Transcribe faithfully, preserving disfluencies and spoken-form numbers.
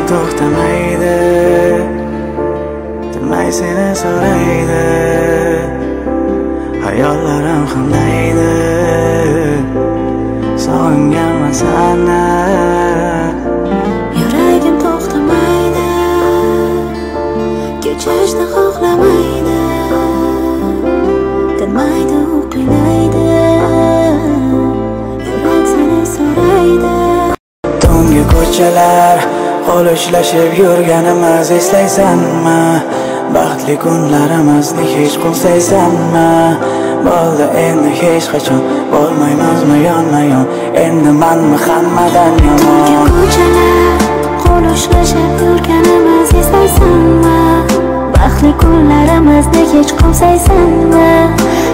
to'xtamaydi, tinmay seni so'raydi, hayollarim hamdaydi, sog'inganman seni. Yuragim to'xtamaydi, kechishni xohlamaydi, tinmaydi u qiynaydi, yurak seni so'raydi. Tungi ko'chalar qo'l ushlashib yurganimiz eslaysanmi? Baxtli kunlarimizni hech qo'msaysanmi? Bo'ldi endi hech qachon bo'lmaymizmi yonma-yon, endi manmi hammadan yomon? Tungi ko'chalar qo'l ushlashib yurganimiz eslaysanmi? Baxtli kunlarimizni hech qo'msaysanmi?